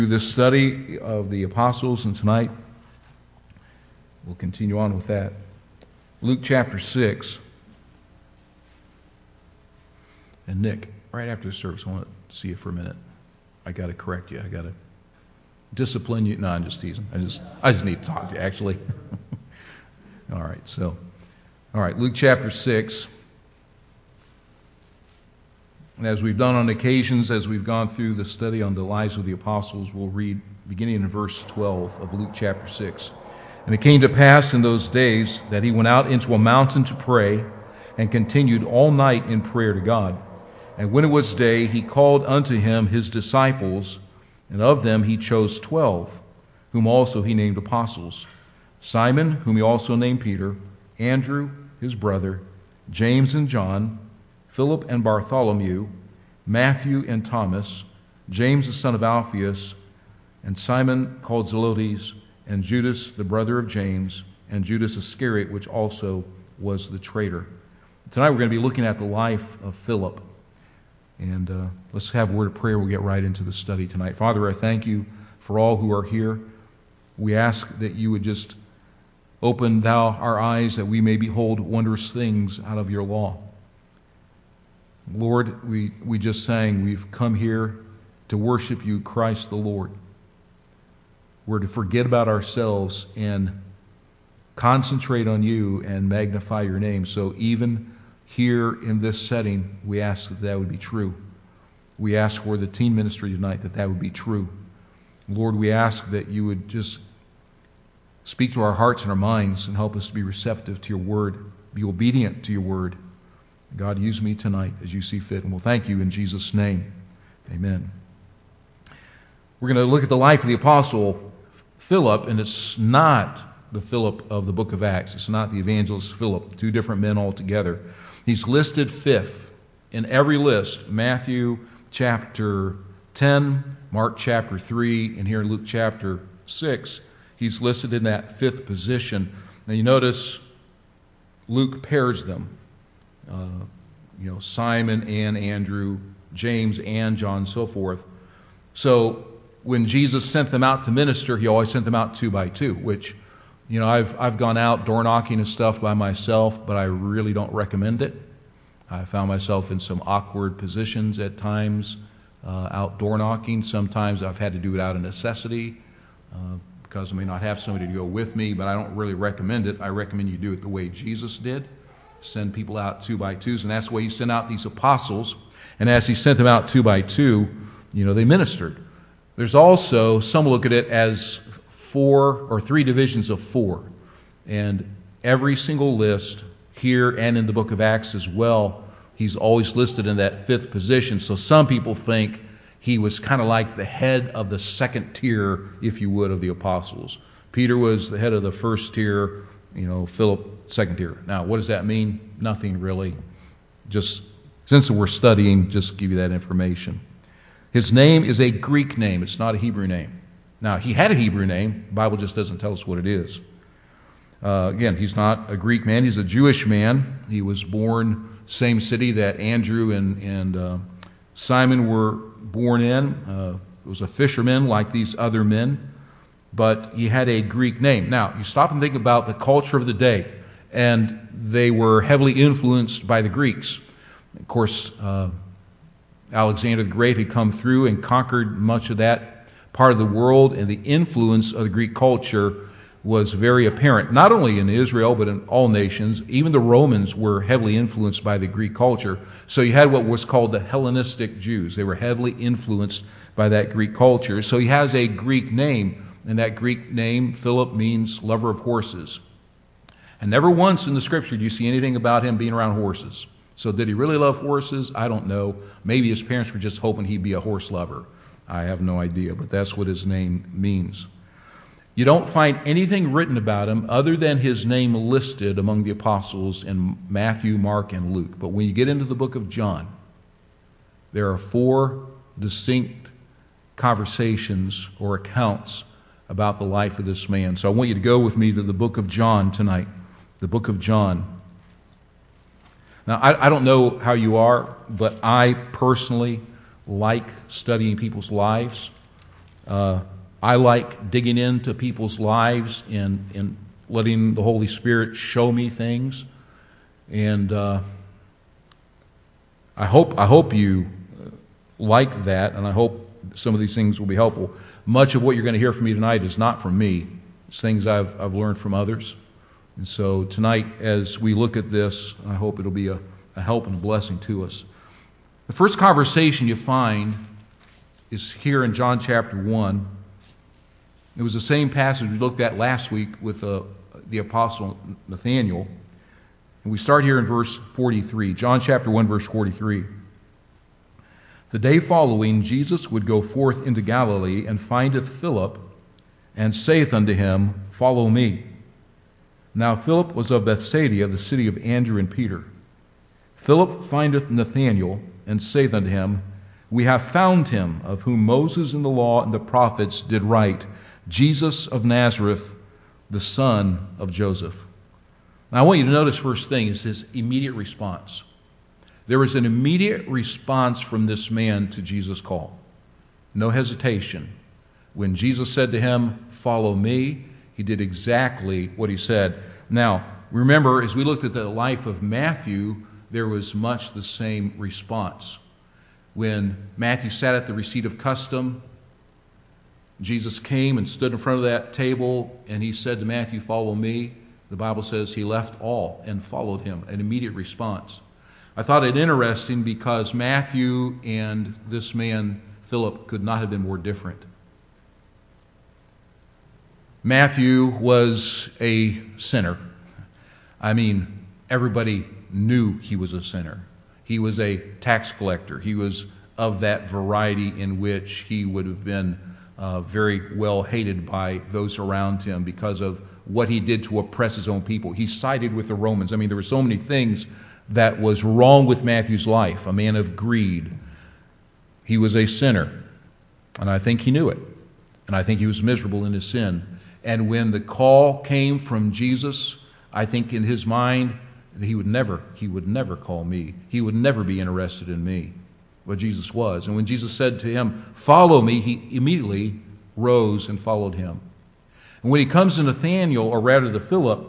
This study of the apostles, and tonight we'll continue on with that. Luke chapter 6. And Nick, right after the service, I want to see you for a minute. I got to correct you. I got to discipline you. No, I'm just teasing. I just need to talk to you, actually. All right, Luke chapter 6. And as we've done on occasions, as we've gone through the study on the lives of the apostles, we'll read beginning in verse 12 of Luke chapter 6. And it came to pass in those days that he went out into a mountain to pray, and continued all night in prayer to God. And when it was day, he called unto him his disciples, and of them he chose 12, whom also he named apostles: Simon, whom he also named Peter, Andrew his brother, James and John, Philip and Bartholomew, Matthew and Thomas, James the son of Alphaeus, and Simon called Zelotes, and Judas the brother of James, and Judas Iscariot, which also was the traitor. Tonight we're going to be looking at the life of Philip. And let's have a word of prayer. We'll get right into the study tonight. Father, I thank you for all who are here. We ask that you would just open thou our eyes that we may behold wondrous things out of your law. Lord, we just sang, we've come here to worship you, Christ the Lord. We're to forget about ourselves and concentrate on you and magnify your name. So even here in this setting, we ask that that would be true. We ask for the teen ministry tonight that that would be true. Lord, we ask that you would just speak to our hearts and our minds and help us to be receptive to your word, be obedient to your word. God, use me tonight as you see fit, and we'll thank you in Jesus' name. Amen. We're going to look at the life of the apostle Philip, and it's not the Philip of the book of Acts. It's not the evangelist Philip, two different men altogether. He's listed fifth in every list: Matthew chapter 10, Mark chapter 3, and here in Luke chapter 6. He's listed in that fifth position. Now you notice Luke pairs them. Simon and Andrew, James and John, so forth. So when Jesus sent them out to minister, he always sent them out two by two, which, I've gone out door knocking and stuff by myself, but I really don't recommend it. I found myself in some awkward positions at times out door knocking. Sometimes I've had to do it out of necessity because I may not have somebody to go with me, but I don't really recommend it. I recommend you do it the way Jesus did. Send people out two by twos, and that's the way he sent out these apostles. And as he sent them out two by two, they ministered. There's also, some look at it as 4 or 3 divisions of 4. And every single list here and in the book of Acts as well, he's always listed in that fifth position. So some people think he was kind of like the head of the second tier, if you would, of the apostles. Peter was the head of the first tier, Philip second tier. Now, what does that mean? Nothing really. Just since we're studying, just give you that information. His name is a Greek name. It's not a Hebrew name. Now, he had a Hebrew name. The Bible just doesn't tell us what it is. Again, he's not a Greek man. He's a Jewish man. He was born same city that Andrew and Simon were born in. He was a fisherman like these other men, but he had a Greek name. Now, you stop and think about the culture of the day, and they were heavily influenced by the Greeks. Of course, Alexander the Great had come through and conquered much of that part of the world, and the influence of the Greek culture was very apparent, not only in Israel, but in all nations. Even the Romans were heavily influenced by the Greek culture. So you had what was called the Hellenistic Jews. They were heavily influenced by that Greek culture. So he has a Greek name, and that Greek name, Philip, means lover of horses. And never once in the scripture do you see anything about him being around horses. So did he really love horses? I don't know. Maybe his parents were just hoping he'd be a horse lover. I have no idea, but that's what his name means. You don't find anything written about him other than his name listed among the apostles in Matthew, Mark, and Luke. But when you get into the book of John, there are 4 distinct conversations or accounts about the life of this man. So I want you to go with me to the book of John tonight. The book of John. Now, I don't know how you are, but I personally like studying people's lives. I like digging into people's lives and letting the Holy Spirit show me things. And I hope you like that, and I hope some of these things will be helpful. Much of what you're going to hear from me tonight is not from me. It's things I've learned from others. And so tonight, as we look at this, I hope it'll be a help and a blessing to us. The first conversation you find is here in John chapter 1. It was the same passage we looked at last week with the apostle Nathanael. And we start here in verse 43. John chapter 1, verse 43. The day following, Jesus would go forth into Galilee, and findeth Philip, and saith unto him, Follow me. Now Philip was of Bethsaida, the city of Andrew and Peter. Philip findeth Nathanael, and saith unto him, We have found him, of whom Moses in the law and the prophets did write, Jesus of Nazareth, the son of Joseph. Now I want you to notice first thing is his immediate response. There was an immediate response from this man to Jesus' call. No hesitation. When Jesus said to him, Follow me, he did exactly what he said. Now, remember, as we looked at the life of Matthew, there was much the same response. When Matthew sat at the receipt of custom, Jesus came and stood in front of that table, and he said to Matthew, Follow me. The Bible says he left all and followed him, an immediate response. I thought it interesting because Matthew and this man, Philip, could not have been more different. Matthew was a sinner. I mean, everybody knew he was a sinner. He was a tax collector. He was of that variety in which he would have been very well hated by those around him because of what he did to oppress his own people. He sided with the Romans. I mean, there were so many things that was wrong with Matthew's life. A man of greed. He was a sinner. And I think he knew it. And I think he was miserable in his sin. And when the call came from Jesus, I think in his mind, he would never call me. He would never be interested in me. But Jesus was. And when Jesus said to him, Follow me, he immediately rose and followed him. And when he comes to Nathanael, or rather to Philip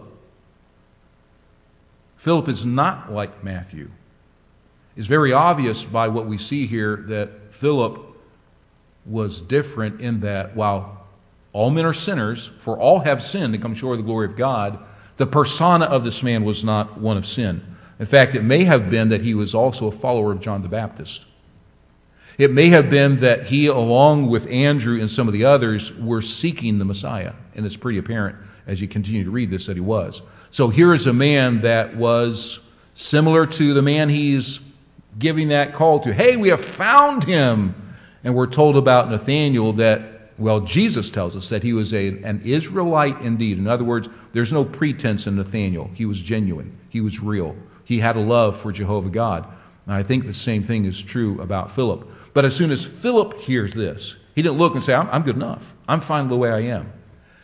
is not like Matthew. It's very obvious by what we see here that Philip was different in that while all men are sinners, for all have sinned and come short of the glory of God, the persona of this man was not one of sin. In fact, it may have been that he was also a follower of John the Baptist. It may have been that he, along with Andrew and some of the others, were seeking the Messiah. And it's pretty apparent as you continue to read this that he was. So here is a man that was similar to the man he's giving that call to. Hey, we have found him. And we're told about Nathanael that, well, Jesus tells us that he was an Israelite indeed. In other words, there's no pretense in Nathanael. He was genuine. He was real. He had a love for Jehovah God. And I think the same thing is true about Philip. But as soon as Philip hears this, he didn't look and say, I'm good enough. I'm fine the way I am.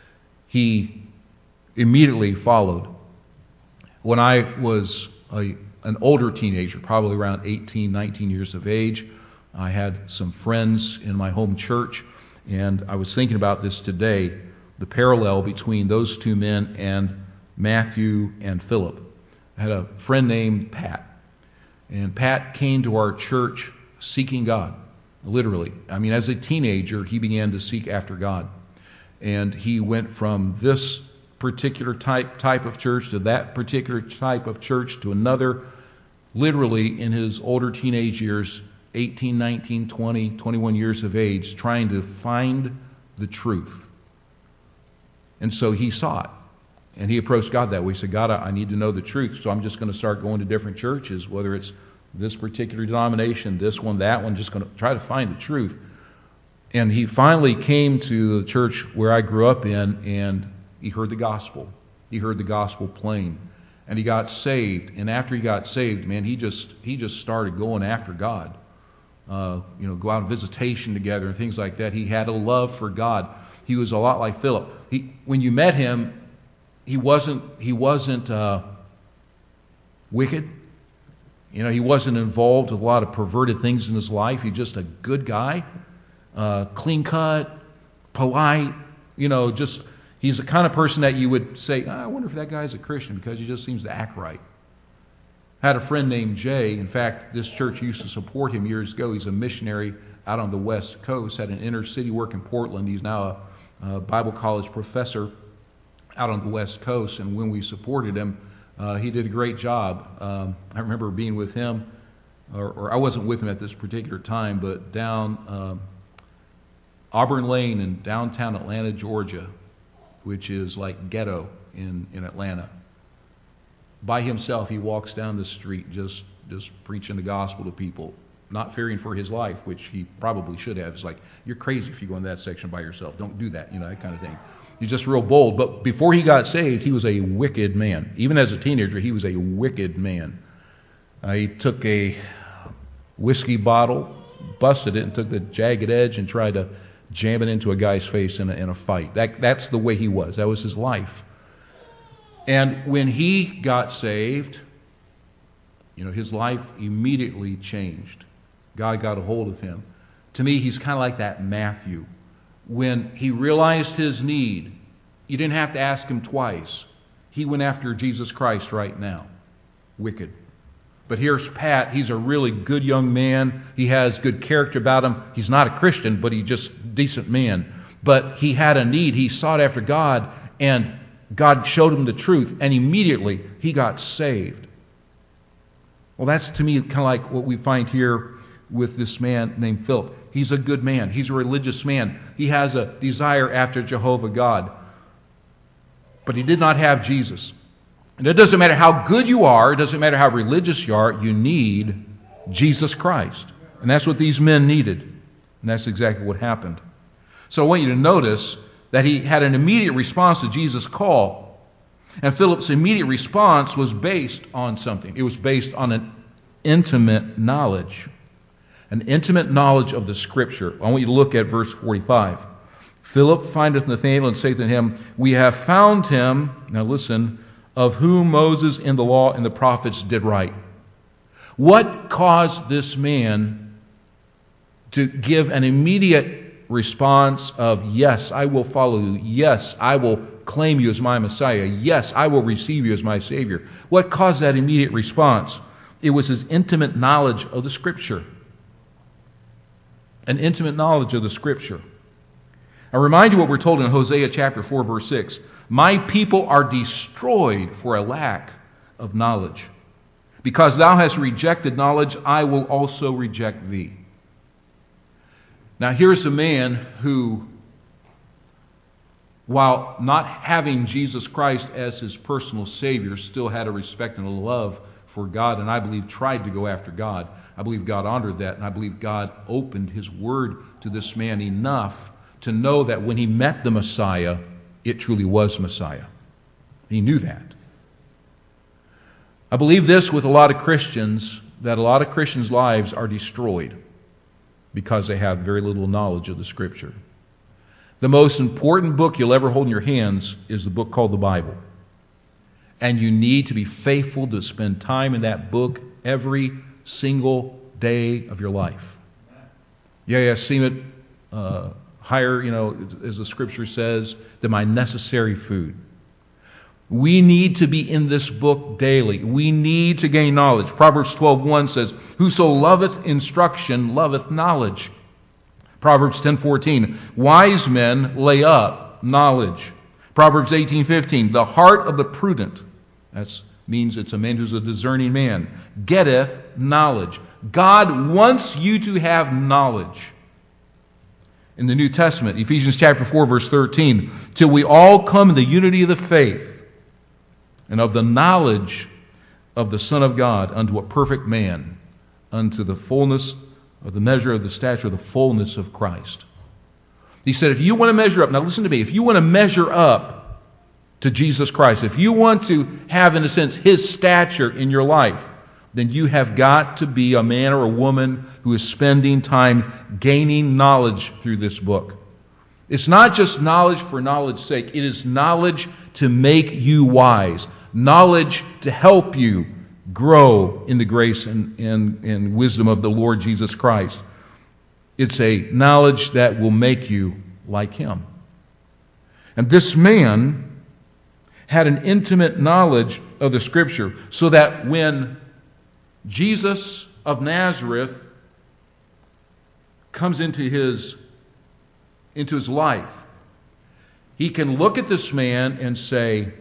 He immediately followed. When I was an older teenager, probably around 18, 19 years of age, I had some friends in my home church, and I was thinking about this today, the parallel between those two men and Matthew and Philip. I had a friend named Pat, and Pat came to our church seeking God, literally. I mean, as a teenager, he began to seek after God. And he went from this particular type of church to that particular type of church to another, literally in his older teenage years, 18, 19, 20, 21 years of age, trying to find the truth. And so he saw it. And he approached God that way. He said, God, I need to know the truth, so I'm just going to start going to different churches, whether it's this particular denomination, this one, that one, just going to try to find the truth. And he finally came to the church where I grew up in, and he heard the gospel. He heard the gospel plain. And he got saved. And after he got saved, man, he just started going after God. Go out on visitation together and things like that. He had a love for God. He was a lot like Philip. When you met him, he wasn't wicked. He wasn't involved with a lot of perverted things in his life. He's just a good guy, clean cut, polite, just he's the kind of person that you would say, I wonder if that guy's a Christian because he just seems to act right. I had a friend named Jay. In fact, this church used to support him years ago. He's a missionary out on the West Coast, had an inner city work in Portland. He's now a Bible college professor out on the West Coast. And when we supported him, he did a great job. I remember being with him, or I wasn't with him at this particular time, but down Auburn Lane in downtown Atlanta, Georgia, which is like ghetto in Atlanta. By himself, he walks down the street just preaching the gospel to people, not fearing for his life, which he probably should have. It's like, you're crazy if you go into that section by yourself. Don't do that, that kind of thing. He's just real bold. But before he got saved, he was a wicked man. Even as a teenager, he was a wicked man. He took a whiskey bottle, busted it, and took the jagged edge and tried to jam it into a guy's face in a fight. That's the way he was. That was his life. And when he got saved, his life immediately changed. God got a hold of him. To me, he's kind of like that Matthew. When he realized his need, you didn't have to ask him twice. He went after Jesus Christ right now. Wicked. But here's Pat. He's a really good young man. He has good character about him. He's not a Christian, but he's just a decent man. But he had a need. He sought after God, and God showed him the truth, and immediately he got saved. Well, that's to me kind of like what we find here with this man named Philip. He's a good man. He's a religious man. He has a desire after Jehovah God. But he did not have Jesus. And it doesn't matter how good you are, it doesn't matter how religious you are, you need Jesus Christ. And that's what these men needed. And that's exactly what happened. So I want you to notice that he had an immediate response to Jesus' call. And Philip's immediate response was based on something. It was based on an intimate knowledge. An intimate knowledge of the Scripture. I want you to look at verse 45. Philip findeth Nathanael and saith unto him, We have found him, now listen, of whom Moses in the law and the prophets did write. What caused this man to give an immediate response of, yes, I will follow you. Yes, I will claim you as my Messiah. Yes, I will receive you as my Savior. What caused that immediate response? It was his intimate knowledge of the Scripture. An intimate knowledge of the Scripture. I remind you what we're told in Hosea chapter 4, verse 6. My people are destroyed for a lack of knowledge. Because thou hast rejected knowledge, I will also reject thee. Now here's a man who, while not having Jesus Christ as his personal Savior, still had a respect and a love for God, and I believe tried to go after God. I believe God honored that, and I believe God opened his word to this man enough to know that when he met the Messiah, it truly was Messiah. He knew that. I believe this with a lot of Christians, that a lot of Christians' lives are destroyed because they have very little knowledge of the Scripture. The most important book you'll ever hold in your hands is the book called the Bible. And you need to be faithful to spend time in that book every single day of your life. Yeah, seem it higher, as the Scripture says, than my necessary food. We need to be in this book daily. We need to gain knowledge. Proverbs 12:1 says, Whoso loveth instruction loveth knowledge. Proverbs 10:14, Wise men lay up knowledge. Proverbs 18:15, The heart of the prudent, that means it's a man who's a discerning man, getteth knowledge. God wants you to have knowledge. In the New Testament, Ephesians chapter 4, verse 13, till we all come in the unity of the faith and of the knowledge of the Son of God unto a perfect man, unto the fullness of the measure of the stature of the fullness of Christ. He said, if you want to measure up, now listen to me, if you want to measure up to Jesus Christ, if you want to have, in a sense, his stature in your life, then you have got to be a man or a woman who is spending time gaining knowledge through this book. It's not just knowledge for knowledge's sake. It is knowledge to make you wise. Knowledge to help you grow in the grace and wisdom of the Lord Jesus Christ. It's a knowledge that will make you like him. And this man had an intimate knowledge of the Scripture, so that when Jesus of Nazareth comes into his life, he can look at this man and say,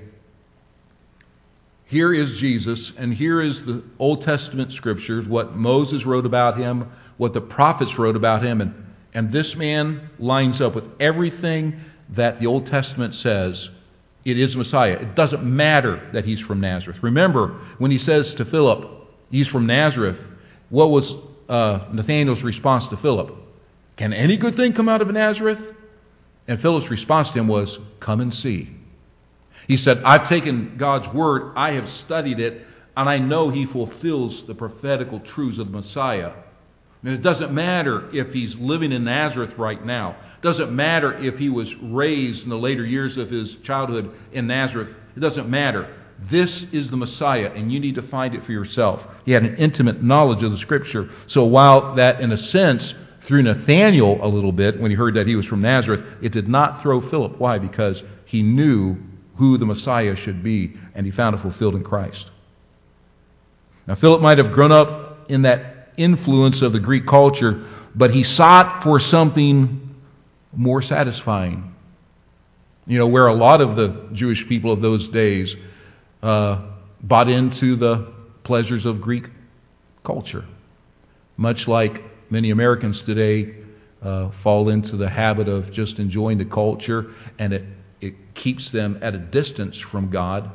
here is Jesus, and here is the Old Testament Scriptures, what Moses wrote about him, what the prophets wrote about him, and this man lines up with everything that the Old Testament says. It is Messiah. It doesn't matter that he's from Nazareth. Remember, when he says to Philip, he's from Nazareth, what was Nathanael's response to Philip? Can any good thing come out of Nazareth? And Philip's response to him was, come and see. He said, I've taken God's word, I have studied it, and I know he fulfills the prophetical truths of the Messiah. And it doesn't matter if he's living in Nazareth right now. It doesn't matter if he was raised in the later years of his childhood in Nazareth. It doesn't matter. This is the Messiah, and you need to find it for yourself. He had an intimate knowledge of the Scripture. So while that, in a sense, threw Nathanael a little bit when he heard that he was from Nazareth, it did not throw Philip. Why? Because he knew who the Messiah should be, and he found it fulfilled in Christ. Now, Philip might have grown up in that influence of the Greek culture, but he sought for something more satisfying. You know, where a lot of the Jewish people of those days bought into the pleasures of Greek culture, much like many Americans today fall into the habit of just enjoying the culture, and it keeps them at a distance from God.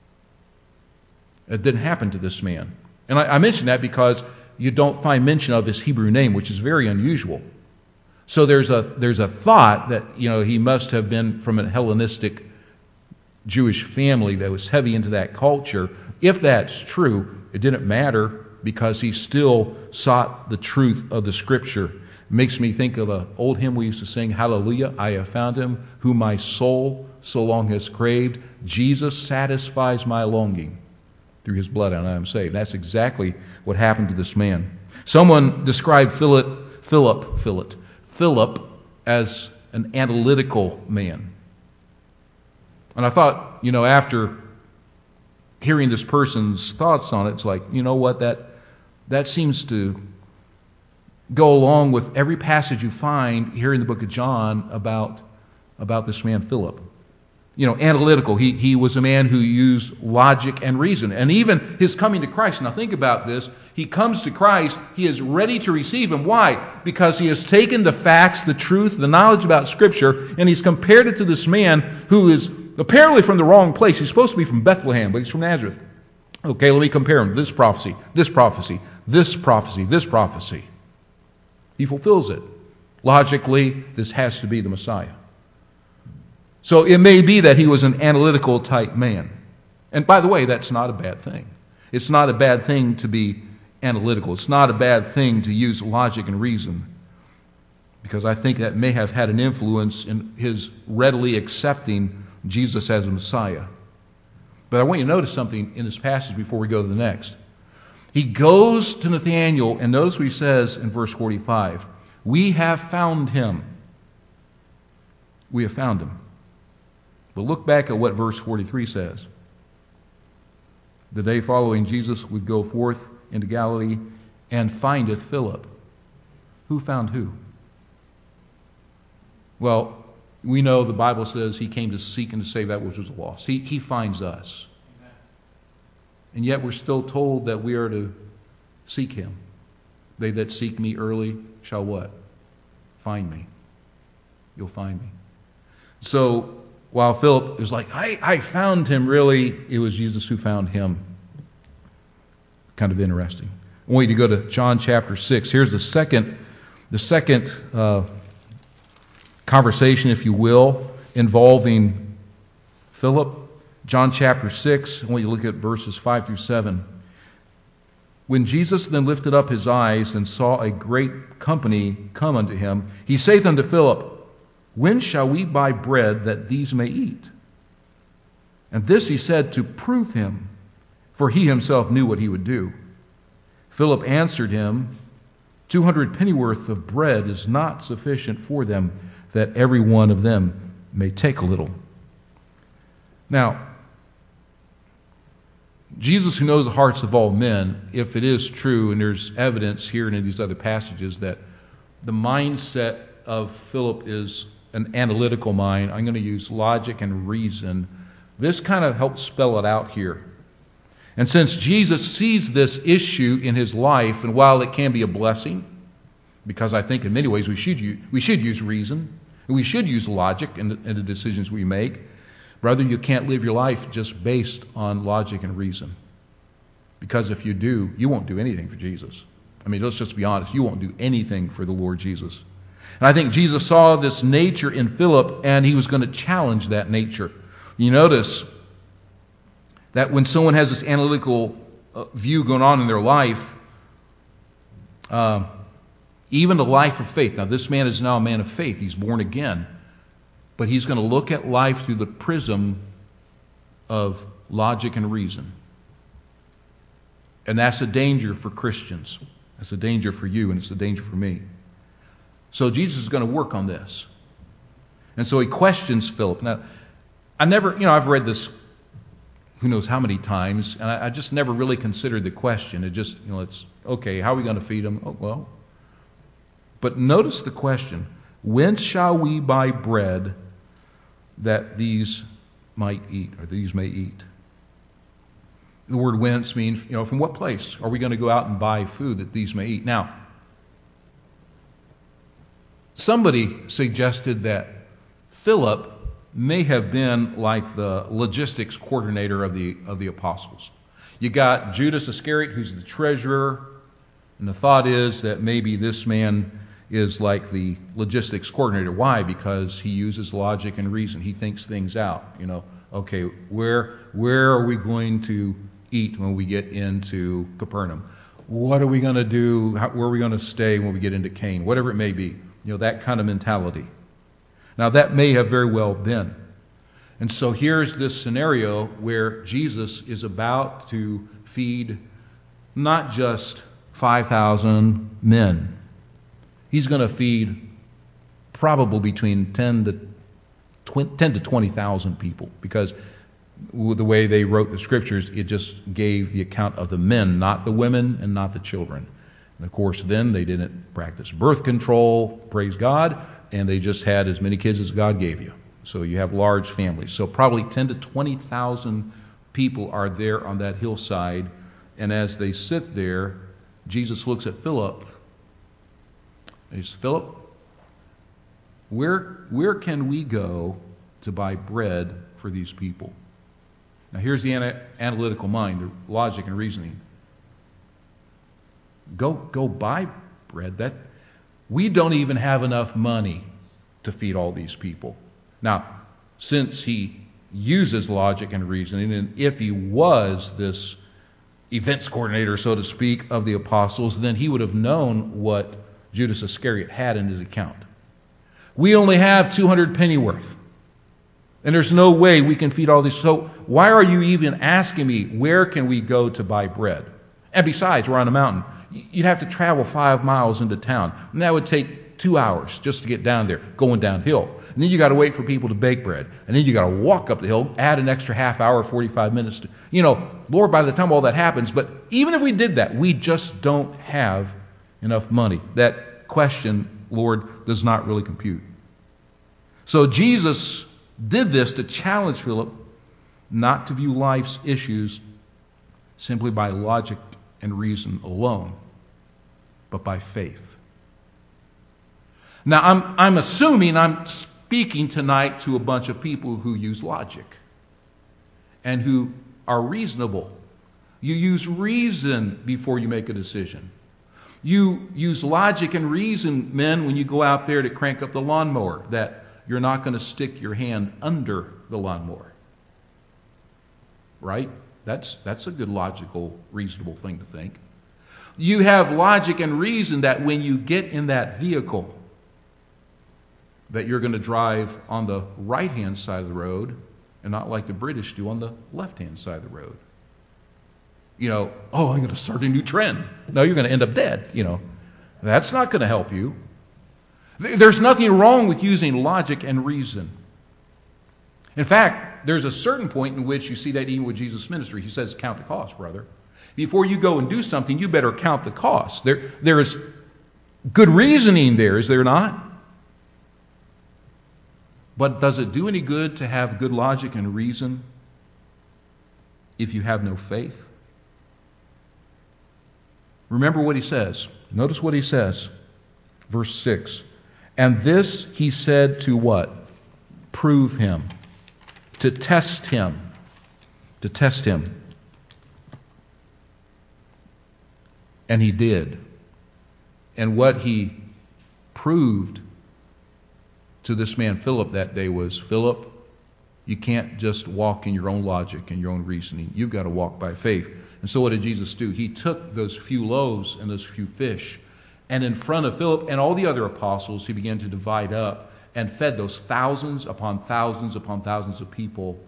It didn't happen to this man. And I mention that because you don't find mention of his Hebrew name, which is very unusual. So there's a thought that, you know, he must have been from a Hellenistic Jewish family that was heavy into that culture. If that's true, it didn't matter because he still sought the truth of the Scripture. It makes me think of an old hymn we used to sing, Hallelujah, I have found him, whom my soul so long has craved. Jesus satisfies my longing. Through his blood and I am saved. That's exactly what happened to this man. Someone described Philip as an analytical man. And I thought, you know, after hearing this person's thoughts on it, it's like, you know what, that seems to go along with every passage you find here in the book of John about this man Philip. You know, analytical. He was a man who used logic and reason. And even his coming to Christ. Now think about this. He comes to Christ. He is ready to receive him. Why? Because he has taken the facts, the truth, the knowledge about Scripture, and he's compared it to this man who is apparently from the wrong place. He's supposed to be from Bethlehem, but he's from Nazareth. Okay, let me compare him. This prophecy, this prophecy, this prophecy, this prophecy. He fulfills it. Logically, this has to be the Messiah. So it may be that he was an analytical type man. And by the way, that's not a bad thing. It's not a bad thing to be analytical. It's not a bad thing to use logic and reason, because I think that may have had an influence in his readily accepting Jesus as a Messiah. But I want you to notice something in this passage before we go to the next. He goes to Nathanael, and notice what he says in verse 45. We have found him. We have found him. But look back at what verse 43 says. The day following, Jesus would go forth into Galilee and findeth Philip. Who found who? Well, we know the Bible says he came to seek and to save that which was lost. He finds us. Amen. And yet we're still told that we are to seek him. They that seek me early shall what? Find me. You'll find me. So while Philip is like, I found him, really, it was Jesus who found him. Kind of interesting. I want you to go to John chapter 6. Here's the second conversation, if you will, involving Philip. John chapter 6, I want you to look at verses 5 through 7. When Jesus then lifted up his eyes and saw a great company come unto him, he saith unto Philip, when shall we buy bread that these may eat? And this he said to prove him, for he himself knew what he would do. Philip answered him, 200 pennyworth of bread is not sufficient for them, that every one of them may take a little. Now, Jesus, who knows the hearts of all men, if it is true, and there's evidence here and in these other passages that the mindset of Philip is an analytical mind, I'm going to use logic and reason. This kind of helps spell it out here. And since Jesus sees this issue in his life, and while it can be a blessing, because I think in many ways we should use reason, and we should use logic in the decisions we make, brother, you can't live your life just based on logic and reason. Because if you do, you won't do anything for Jesus. I mean, let's just be honest, you won't do anything for the Lord Jesus. And I think Jesus saw this nature in Philip, and he was going to challenge that nature. You notice that when someone has this analytical view going on in their life, even a life of faith. Now, this man is now a man of faith. He's born again. But he's going to look at life through the prism of logic and reason. And that's a danger for Christians. That's a danger for you, and it's a danger for me. So Jesus is going to work on this. And so he questions Philip. Now, I've read this who knows how many times, and I just never really considered the question. It just, it's, okay, how are we going to feed them? Oh, well. But notice the question. Whence shall we buy bread that these might eat, or these may eat? The word whence means, from what place are we going to go out and buy food that these may eat? Now, somebody suggested that Philip may have been like the logistics coordinator of the apostles. You got Judas Iscariot, who's the treasurer, and the thought is that maybe this man is like the logistics coordinator. Why? Because he uses logic and reason. He thinks things out. Okay, where are we going to eat when we get into Capernaum? What are we going to do? Where are we going to stay when we get into Cain? Whatever it may be. That kind of mentality. Now, that may have very well been. And so here's this scenario where Jesus is about to feed not just 5,000 men. He's going to feed probably between 10 to 20,000 people, because the way they wrote the scriptures, it just gave the account of the men, not the women and not the children. And of course, then they didn't practice birth control, praise God, and they just had as many kids as God gave you. So you have large families. So probably 10 to 20,000 people are there on that hillside. And as they sit there, Jesus looks at Philip. And he says, Philip, where can we go to buy bread for these people? Now here's the analytical mind, the logic and reasoning. Go buy bread. That we don't even have enough money to feed all these people. Now, since he uses logic and reasoning, and if he was this events coordinator, so to speak, of the apostles, then he would have known what Judas Iscariot had in his account. We only have 200 pennyworth, and there's no way we can feed all these. So why are you even asking me, where can we go to buy bread? And besides, we're on a mountain. You'd have to travel 5 miles into town, and that would take 2 hours just to get down there, going downhill. And then you got to wait for people to bake bread. And then you got to walk up the hill, add an extra half hour, 45 minutes. Lord, by the time all that happens, but even if we did that, we just don't have enough money. That question, Lord, does not really compute. So Jesus did this to challenge Philip not to view life's issues simply by logic and reason alone, but by faith. Now, I'm assuming I'm speaking tonight to a bunch of people who use logic and who are reasonable. You use reason before you make a decision. You use logic and reason, men, when you go out there to crank up the lawnmower, that you're not going to stick your hand under the lawnmower. Right? That's a good logical, reasonable thing to think. You have logic and reason that when you get in that vehicle, that you're going to drive on the right-hand side of the road and not like the British do on the left-hand side of the road. I'm going to start a new trend. No, you're going to end up dead. That's not going to help you. There's nothing wrong with using logic and reason. In fact, there's a certain point in which you see that even with Jesus' ministry. He says, count the cost, brother. Before you go and do something, you better count the cost. There is good reasoning there, is there not? But does it do any good to have good logic and reason if you have no faith? Remember what he says. Notice what he says. Verse 6. And this he said to what? Prove him. To test him. To test him. And he did. And what he proved to this man Philip that day was, Philip, you can't just walk in your own logic and your own reasoning. You've got to walk by faith. And so what did Jesus do? He took those few loaves and those few fish, and in front of Philip and all the other apostles, he began to divide up and fed those thousands upon thousands upon thousands of people.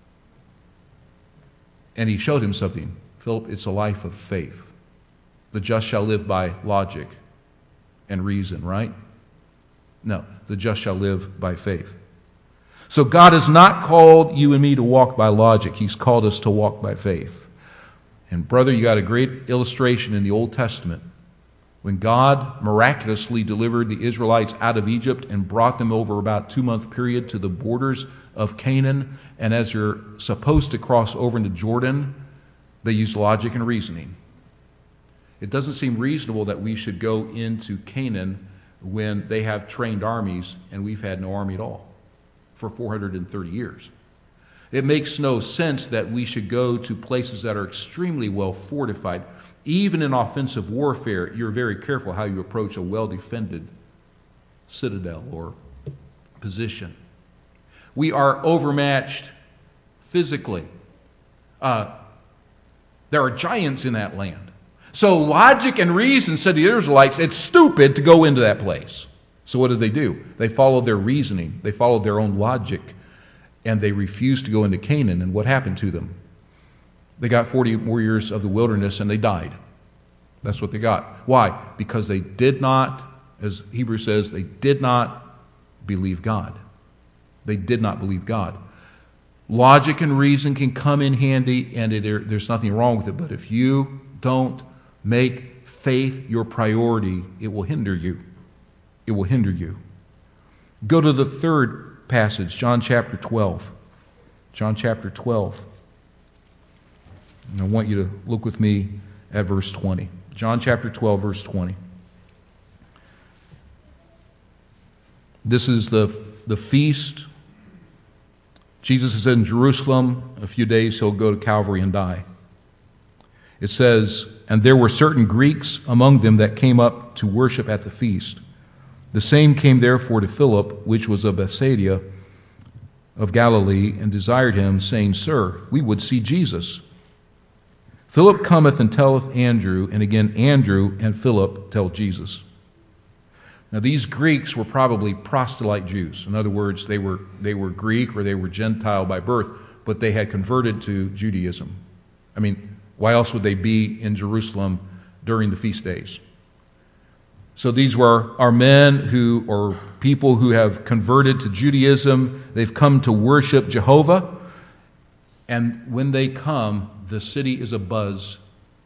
And he showed him something. Philip, it's a life of faith. The just shall live by logic and reason, right? No, the just shall live by faith. So God has not called you and me to walk by logic. He's called us to walk by faith. And brother, you got a great illustration in the Old Testament. When God miraculously delivered the Israelites out of Egypt and brought them over about a 2-month period to the borders of Canaan, and as you're supposed to cross over into Jordan, they used logic and reasoning. It doesn't seem reasonable that we should go into Canaan when they have trained armies and we've had no army at all for 430 years. It makes no sense that we should go to places that are extremely well fortified. Even in offensive warfare, you're very careful how you approach a well-defended citadel or position. We are overmatched physically. There are giants in that land. So logic and reason said to the Israelites, it's stupid to go into that place. So what did they do? They followed their reasoning. They followed their own logic. And they refused to go into Canaan. And what happened to them? They got 40 more years of the wilderness and they died. That's what they got. Why? Because they did not, as Hebrews says, they did not believe God. They did not believe God. Logic and reason can come in handy, and there's nothing wrong with it. But if you don't make faith your priority, it will hinder you. It will hinder you. Go to the third passage, John chapter 12. John chapter 12. And I want you to look with me at verse 20. John chapter 12, verse 20. This is the feast. Jesus is in Jerusalem. In a few days he'll go to Calvary and die. It says, and there were certain Greeks among them that came up to worship at the feast. The same came therefore to Philip, which was of Bethsaida of Galilee, and desired him, saying, Sir, we would see Jesus. Philip cometh and telleth Andrew, and again Andrew and Philip tell Jesus. Now these Greeks were probably proselyte Jews. In other words, they were Greek or they were Gentile by birth, but they had converted to Judaism. I mean, why else would they be in Jerusalem during the feast days? So these are men who are people who have converted to Judaism. They've come to worship Jehovah. And when they come, the city is abuzz.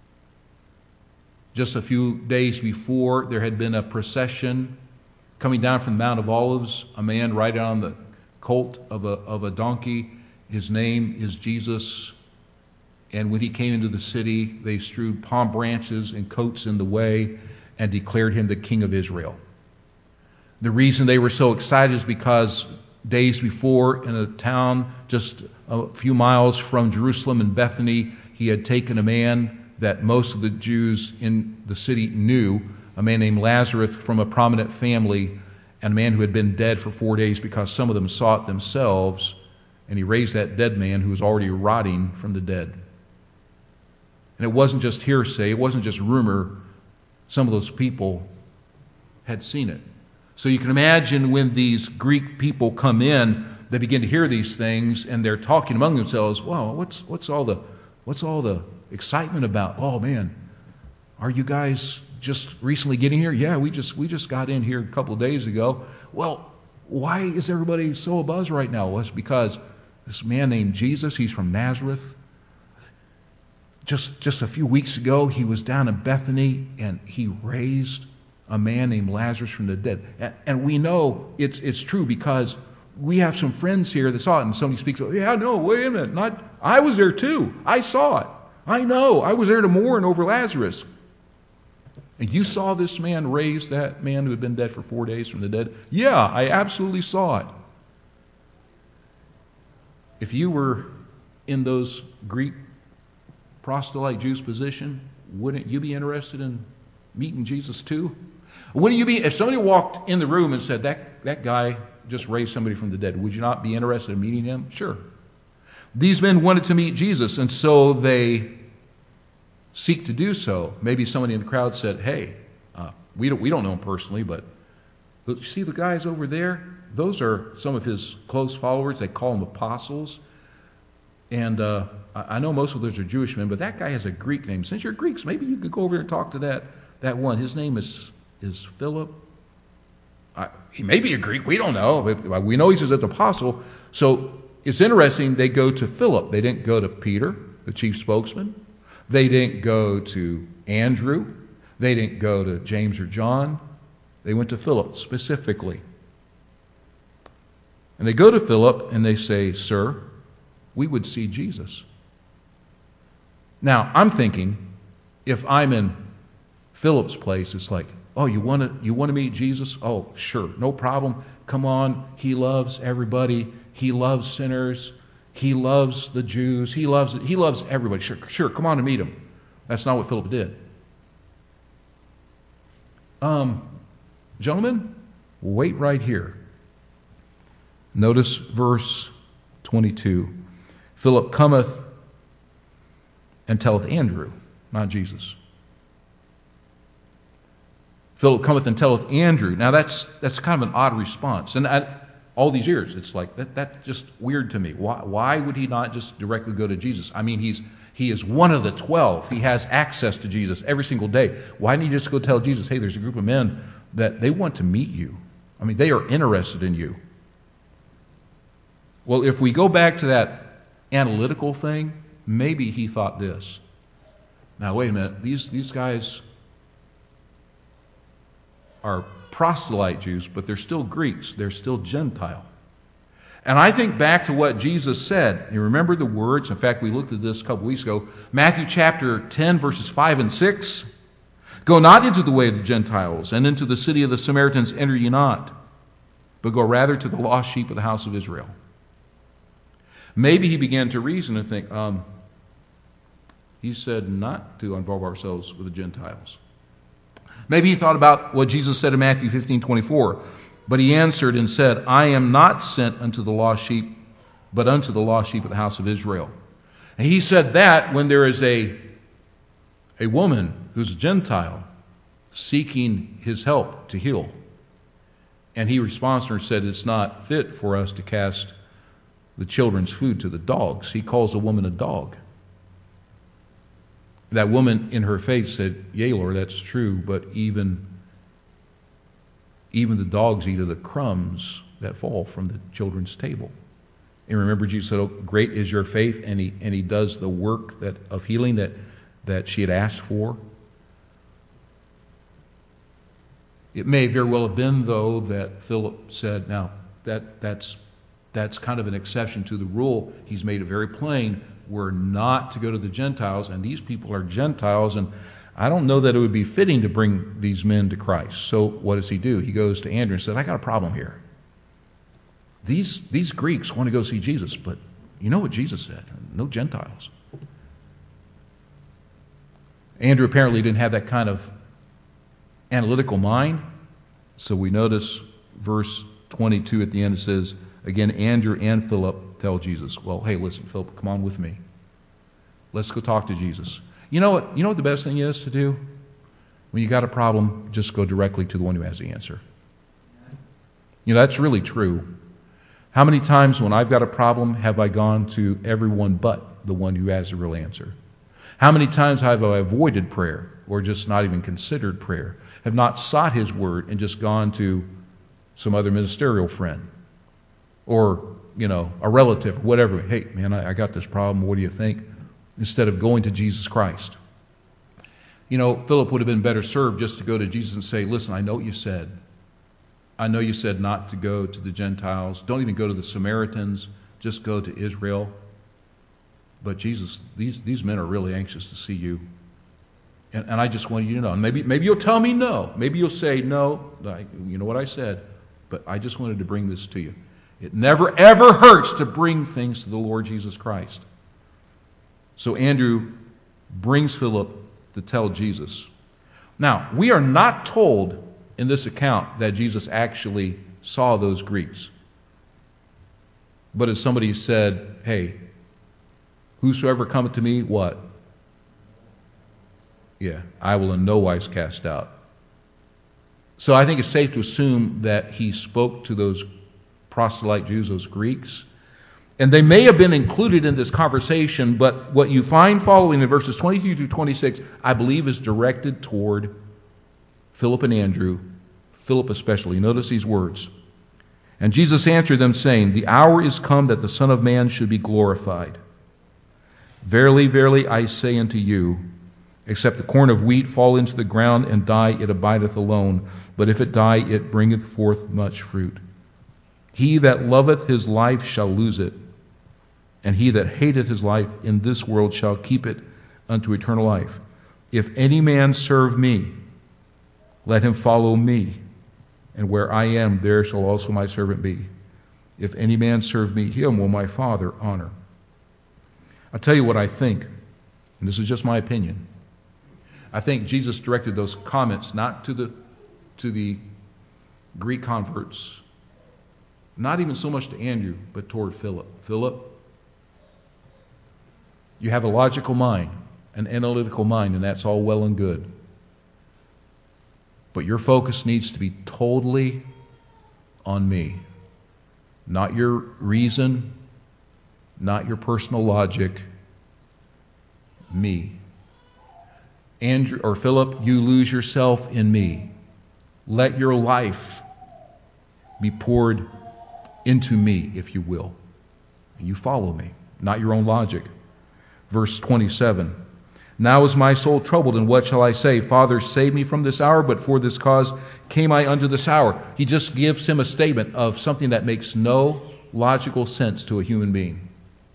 Just a few days before, there had been a procession coming down from the Mount of Olives, a man riding on the colt of a donkey. His name is Jesus. And when he came into the city, they strewed palm branches and coats in the way and declared him the King of Israel. The reason they were so excited is because days before, in a town just a few miles from Jerusalem in Bethany, he had taken a man that most of the Jews in the city knew, a man named Lazarus from a prominent family, and a man who had been dead for 4 days because some of them saw it themselves, and he raised that dead man who was already rotting from the dead. And it wasn't just hearsay, it wasn't just rumor. Some of those people had seen it. So you can imagine when these Greek people come in, they begin to hear these things, and they're talking among themselves. Wow, what's all the excitement about? Oh man, are you guys just recently getting here? Yeah, we just got in here a couple of days ago. Well, why is everybody so abuzz right now? Well, it's because this man named Jesus, he's from Nazareth. Just a few weeks ago, he was down in Bethany, and he raised a man named Lazarus from the dead. And we know it's true because we have some friends here that saw it, and somebody speaks, yeah, no, wait a minute. I was there too. I saw it. I know. I was there to mourn over Lazarus. And you saw this man raise that man who had been dead for 4 days from the dead? Yeah, I absolutely saw it. If you were in those Greek proselyte Jews' position, wouldn't you be interested in meeting Jesus too? Wouldn't you be, if somebody walked in the room and said, that guy just raised somebody from the dead, would you not be interested in meeting him? Sure. These men wanted to meet Jesus, and so they seek to do so. Maybe somebody in the crowd said, hey, we don't know him personally, but you see the guys over there? Those are some of his close followers. They call them apostles. And I know most of those are Jewish men, but that guy has a Greek name. Since you're Greeks, maybe you could go over there and talk to that one. His name is Philip. He may be a Greek. We don't know. But we know he's an apostle. So it's interesting. They go to Philip. They didn't go to Peter, the chief spokesman. They didn't go to Andrew. They didn't go to James or John. They went to Philip specifically. And they go to Philip and they say, sir, we would see Jesus. Now, I'm thinking, if I'm in Philip's place, it's like, oh, you want to meet Jesus? Oh, sure, no problem. Come on. He loves everybody. He loves sinners. He loves the Jews. He loves everybody. Sure, come on and meet him. That's not what Philip did. Gentlemen, wait right here. Notice verse 22. Philip cometh and telleth Andrew, not Jesus. Philip cometh and telleth Andrew. Now that's kind of an odd response. And all these years, it's like that's just weird to me. Why would he not just directly go to Jesus? I mean, he is one of the 12. He has access to Jesus every single day. Why didn't he just go tell Jesus, hey, there's a group of men that they want to meet you? I mean, they are interested in you. Well, if we go back to that analytical thing, maybe he thought this. Now, wait a minute. These guys are proselyte Jews, but they're still Greeks. They're still Gentile. And I think back to what Jesus said. You remember the words? In fact, we looked at this a couple weeks ago. Matthew chapter 10, verses 5 and 6. Go not into the way of the Gentiles, and into the city of the Samaritans enter ye not, but go rather to the lost sheep of the house of Israel. Maybe he began to reason and think, he said not to involve ourselves with the Gentiles. Maybe he thought about what Jesus said in Matthew 15:24. But he answered and said, I am not sent unto the lost sheep, but unto the lost sheep of the house of Israel. And he said that when there is a woman who's a Gentile seeking his help to heal. And he responds to her and said, it's not fit for us to cast the children's food to the dogs. He calls a woman a dog. That woman in her faith said, yea, Lord, that's true, but even the dogs eat of the crumbs that fall from the children's table. And remember, Jesus said, oh, great is your faith, and he does the work of healing that she had asked for. It may very well have been, though, that Philip said, now, that's kind of an exception to the rule. He's made it very plain. We're not to go to the Gentiles, and these people are Gentiles, and I don't know that it would be fitting to bring these men to Christ. So what does he do? He goes to Andrew and says, I got a problem here. These Greeks want to go see Jesus, but you know what Jesus said? No Gentiles. Andrew apparently didn't have that kind of analytical mind. So we notice verse 22 at the end, it says, again, Andrew and Philip tell Jesus, well, hey, listen, Philip, come on with me. Let's go talk to Jesus. You know what the best thing is to do? When you got a problem, just go directly to the one who has the answer. That's really true. How many times when I've got a problem have I gone to everyone but the one who has the real answer? How many times have I avoided prayer or just not even considered prayer? Have not sought his word and just gone to some other ministerial friend or, a relative, whatever. Hey, man, I got this problem. What do you think? Instead of going to Jesus Christ. Philip would have been better served just to go to Jesus and say, listen, I know what you said. I know you said not to go to the Gentiles. Don't even go to the Samaritans. Just go to Israel. But Jesus, these men are really anxious to see you. And I just want you to know. And maybe you'll tell me no. Maybe you'll say, no, you know what I said. But I just wanted to bring this to you. It never, ever hurts to bring things to the Lord Jesus Christ. So Andrew brings Philip to tell Jesus. Now, we are not told in this account that Jesus actually saw those Greeks. But as somebody said, hey, whosoever cometh to me, what? Yeah, I will in no wise cast out. So I think it's safe to assume that he spoke to those proselyte Jews, those Greeks. And they may have been included in this conversation, but what you find following in verses 22 through 26, I believe is directed toward Philip and Andrew, Philip especially. Notice these words. And Jesus answered them, saying, the hour is come that the Son of Man should be glorified. Verily, verily, I say unto you, except the corn of wheat fall into the ground and die, it abideth alone. But if it die, it bringeth forth much fruit. He that loveth his life shall lose it, and he that hateth his life in this world shall keep it unto eternal life. If any man serve me, let him follow me, and where I am, there shall also my servant be. If any man serve me, him will my Father honor. I'll tell you what I think, and this is just my opinion. I think Jesus directed those comments not to the Greek converts, not even so much to Andrew, but toward Philip. Philip, you have a logical mind, an analytical mind, and that's all well and good. But your focus needs to be totally on me. Not your reason, not your personal logic, me. Andrew or Philip, you lose yourself in me. Let your life be poured into me, if you will. And you follow me, not your own logic. Verse 27. Now is my soul troubled, and what shall I say? Father, save me from this hour, but for this cause came I unto this hour. He just gives him a statement of something that makes no logical sense to a human being.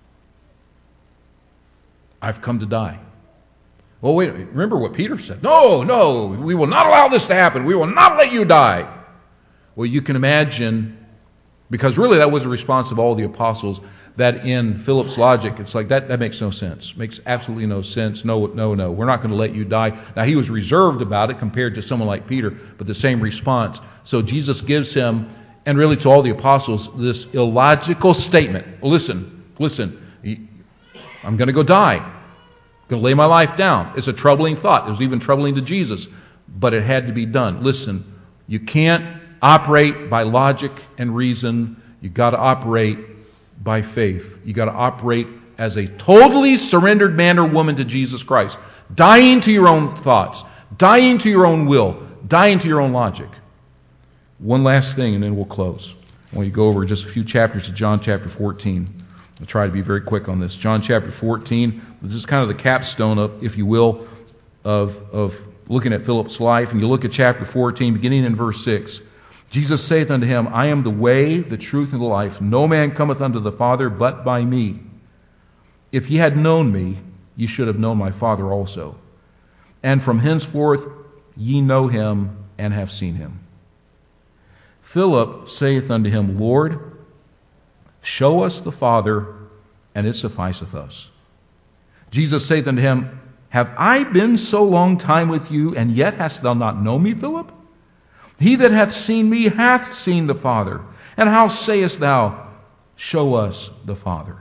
I've come to die. Well, wait, remember what Peter said. No, we will not allow this to happen. We will not let you die. Well, you can imagine, because really that was the response of all the apostles, that in Philip's logic, it's like, that makes no sense. Makes absolutely no sense. No. We're not going to let you die. Now, he was reserved about it compared to someone like Peter, but the same response. So Jesus gives him, and really to all the apostles, this illogical statement. Listen, I'm going to go die. I'm going to lay my life down. It's a troubling thought. It was even troubling to Jesus, but it had to be done. Listen, you can't operate by logic and reason. You got to operate by faith. You got to operate as a totally surrendered man or woman to Jesus Christ, dying to your own thoughts, dying to your own will, dying to your own logic. One last thing, and then we'll close. I want you to go over just a few chapters to John chapter 14. I'll try to be very quick on this. John chapter 14. This is kind of the capstone, if you will, of looking at Philip's life. And you look at chapter 14, beginning in verse 6. Jesus saith unto him, I am the way, the truth, and the life. No man cometh unto the Father but by me. If ye had known me, ye should have known my Father also. And from henceforth ye know him and have seen him. Philip saith unto him, Lord, show us the Father, and it sufficeth us. Jesus saith unto him, Have I been so long time with you, and yet hast thou not known me, Philip? He that hath seen me hath seen the Father. And how sayest thou, show us the Father?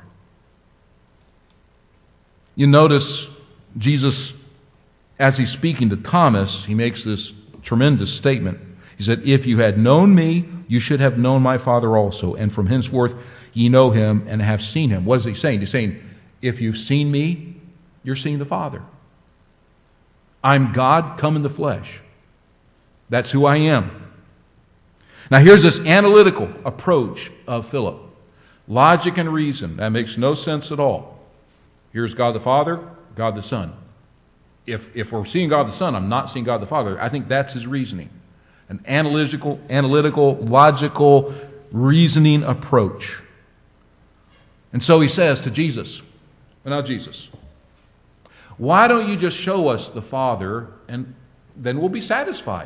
You notice Jesus, as he's speaking to Thomas, he makes this tremendous statement. He said, if you had known me, you should have known my Father also. And from henceforth ye know him and have seen him. What is he saying? He's saying, if you've seen me, you're seeing the Father. I'm God come in the flesh. That's who I am. Now here's this analytical approach of Philip. Logic and reason. That makes no sense at all. Here's God the Father, God the Son. If we're seeing God the Son, I'm not seeing God the Father. I think that's his reasoning. An analytical, logical, reasoning approach. And so he says to Jesus, well, now Jesus, why don't you just show us the Father and then we'll be satisfied?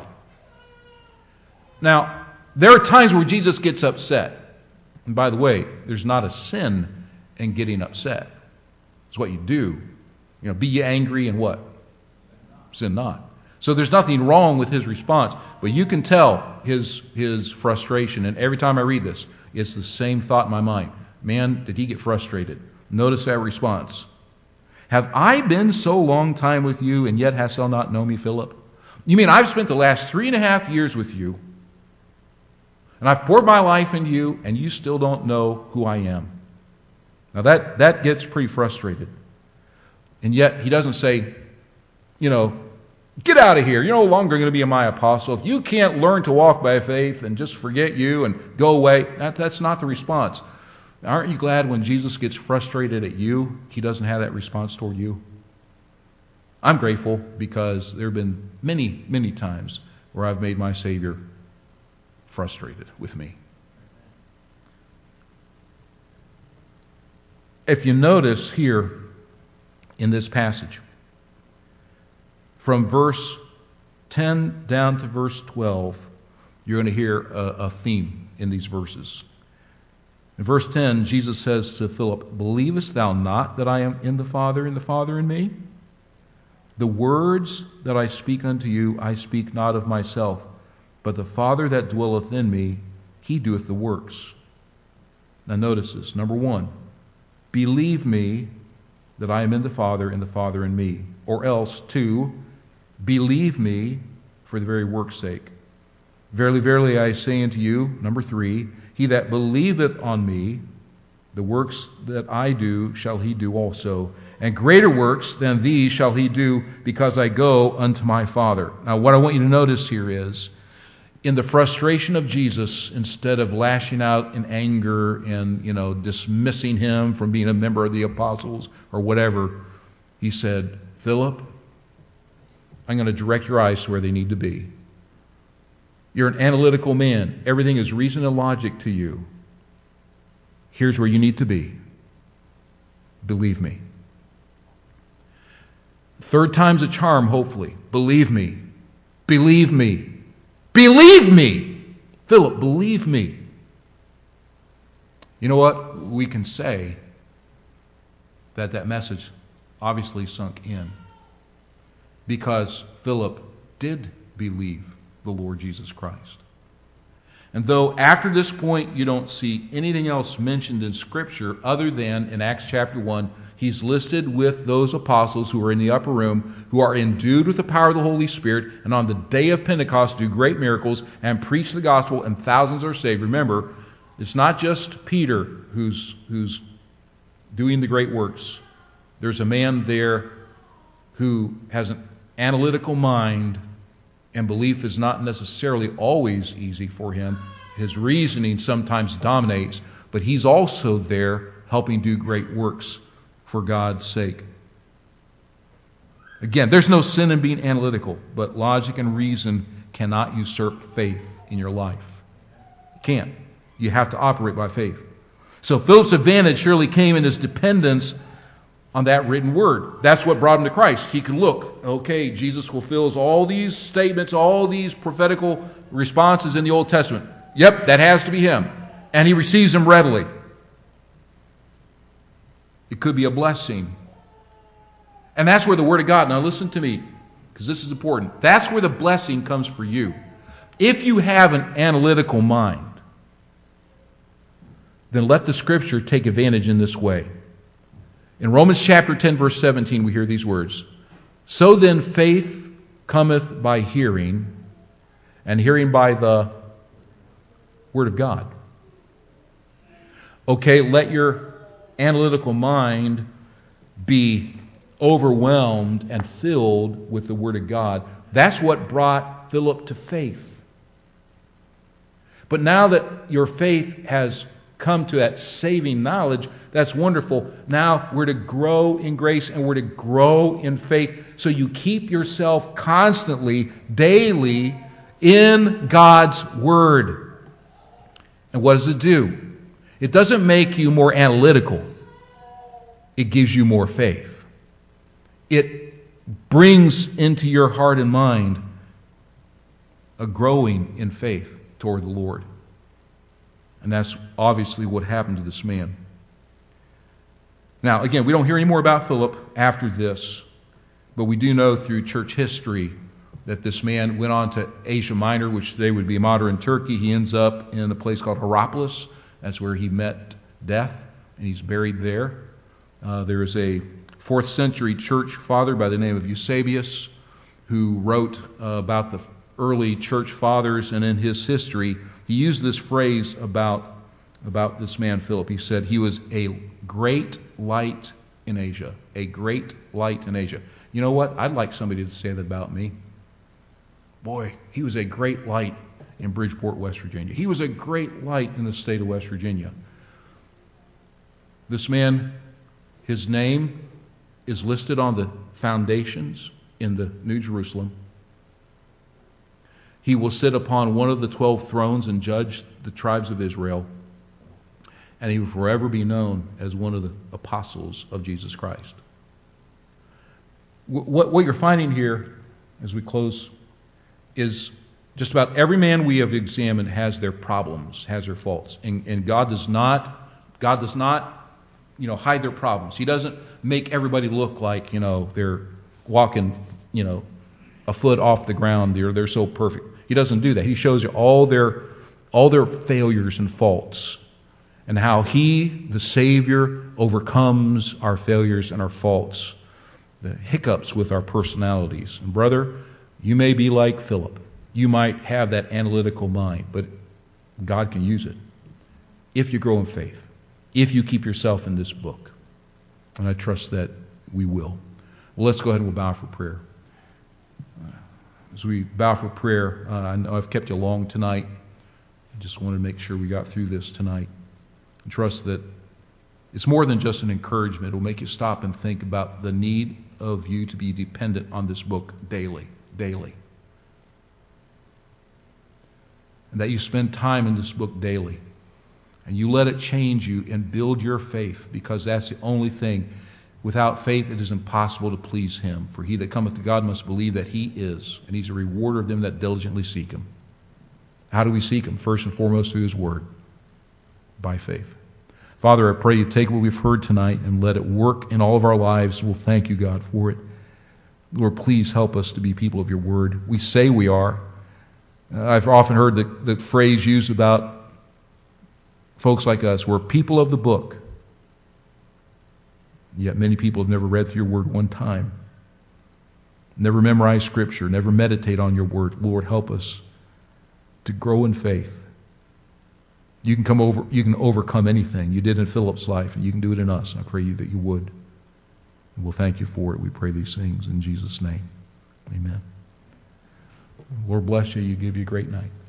Now, there are times where Jesus gets upset. And by the way, there's not a sin in getting upset. It's what you do. Be ye angry and what? Sin not. So there's nothing wrong with his response. But you can tell his frustration. And every time I read this, it's the same thought in my mind. Man, did he get frustrated? Notice that response. Have I been so long time with you, and yet hast thou not known me, Philip? You mean I've spent the last 3.5 years with you, and I've poured my life into you, and you still don't know who I am? Now that gets pretty frustrated. And yet he doesn't say, get out of here. You're no longer going to be my apostle. If you can't learn to walk by faith and just forget you and go away, that's not the response. Aren't you glad when Jesus gets frustrated at you, he doesn't have that response toward you? I'm grateful because there have been many, many times where I've made my Savior frustrated with me. If you notice here in this passage, from verse 10 down to verse 12, you're going to hear a theme in these verses. In verse 10, Jesus says to Philip, believest thou not that I am in the Father, and the Father in me? The words that I speak unto you, I speak not of myself, but the Father that dwelleth in me, he doeth the works. Now notice this. Number 1, believe me that I am in the Father, and the Father in me. Or else, 2, believe me for the very work's sake. Verily, verily, I say unto you, number 3, he that believeth on me, the works that I do shall he do also. And greater works than these shall he do, because I go unto my Father. Now, what I want you to notice here is, in the frustration of Jesus, instead of lashing out in anger and, dismissing him from being a member of the apostles or whatever, he said, Philip, I'm going to direct your eyes to where they need to be. You're an analytical man. Everything is reason and logic to you. Here's where you need to be. Believe me. Third time's a charm, hopefully. Believe me. Believe me. Believe me. Philip, believe me. You know what? We can say that message obviously sunk in, because Philip did believe the Lord Jesus Christ. And though after this point you don't see anything else mentioned in Scripture other than in Acts chapter 1, he's listed with those apostles who are in the upper room, who are endued with the power of the Holy Spirit, and on the day of Pentecost do great miracles and preach the gospel, and thousands are saved. Remember, it's not just Peter who's doing the great works. There's a man there who has an analytical mind, and belief is not necessarily always easy for him. His reasoning sometimes dominates, but he's also there helping do great works for God's sake. Again, there's no sin in being analytical, but logic and reason cannot usurp faith in your life. You can't. You have to operate by faith. So Philip's advantage surely came in his dependence on that written word. That's what brought him to Christ. He could look, okay, Jesus fulfills all these statements, all these prophetical responses in the Old Testament. Yep, that has to be him. And he receives them readily. It could be a blessing. And that's where the Word of God, now listen to me, because this is important. That's where the blessing comes for you. If you have an analytical mind, then let the Scripture take advantage in this way. In Romans chapter 10, verse 17, we hear these words. So then faith cometh by hearing, and hearing by the Word of God. Okay, let your analytical mind be overwhelmed and filled with the Word of God. That's what brought Philip to faith. But now that your faith has come to that saving knowledge, that's wonderful. Now we're to grow in grace and we're to grow in faith. So you keep yourself constantly, daily, in God's Word. And what does it do? It doesn't make you more analytical. It gives you more faith. It brings into your heart and mind a growing in faith toward the Lord. And that's obviously what happened to this man. Now, again, we don't hear any more about Philip after this, but we do know through church history that this man went on to Asia Minor, which today would be modern Turkey. He ends up in a place called Hierapolis. That's where he met death, and he's buried there. There is a 4th century church father by the name of Eusebius who wrote about the early church fathers, and in his history, he used this phrase about this man Philip. He said he was a great light in Asia. A great light in Asia. You know what? I'd like somebody to say that about me. Boy, he was a great light in Bridgeport, West Virginia. He was a great light in the state of West Virginia. This man, his name is listed on the foundations in the New Jerusalem. He will sit upon one of the 12 thrones and judge the tribes of Israel. And he will forever be known as one of the apostles of Jesus Christ. What you're finding here, as we close, is just about every man we have examined has their problems, has their faults. And God does not hide their problems. He doesn't make everybody look like, they're walking, a foot off the ground. They're so perfect. He doesn't do that. He shows you all their failures and faults, and how He, the Savior, overcomes our failures and our faults, the hiccups with our personalities. And brother, you may be like Philip. You might have that analytical mind, but God can use it if you grow in faith, if you keep yourself in this book. And I trust that we will. Well, let's go ahead and we'll bow for prayer. As we bow for prayer, I know I've kept you long tonight. I just wanted to make sure we got through this tonight. And trust that it's more than just an encouragement. It will make you stop and think about the need of you to be dependent on this book daily. And that you spend time in this book daily. And you let it change you and build your faith, because that's the only thing. Without faith it is impossible to please Him. For he that cometh to God must believe that He is, and He's a rewarder of them that diligently seek Him. How do we seek Him? First and foremost through His Word. By faith. Father, I pray you take what we've heard tonight and let it work in all of our lives. We'll thank you, God, for it. Lord, please help us to be people of your Word. We say we are. I've often heard the phrase used about folks like us. We're people of the book. Yet many people have never read through your Word one time. Never memorized Scripture. Never meditate on your Word. Lord, help us to grow in faith. You can overcome anything. You did in Philip's life, and you can do it in us. I pray you that you would. And we'll thank you for it. We pray these things in Jesus' name. Amen. Lord bless you. You give you a great night.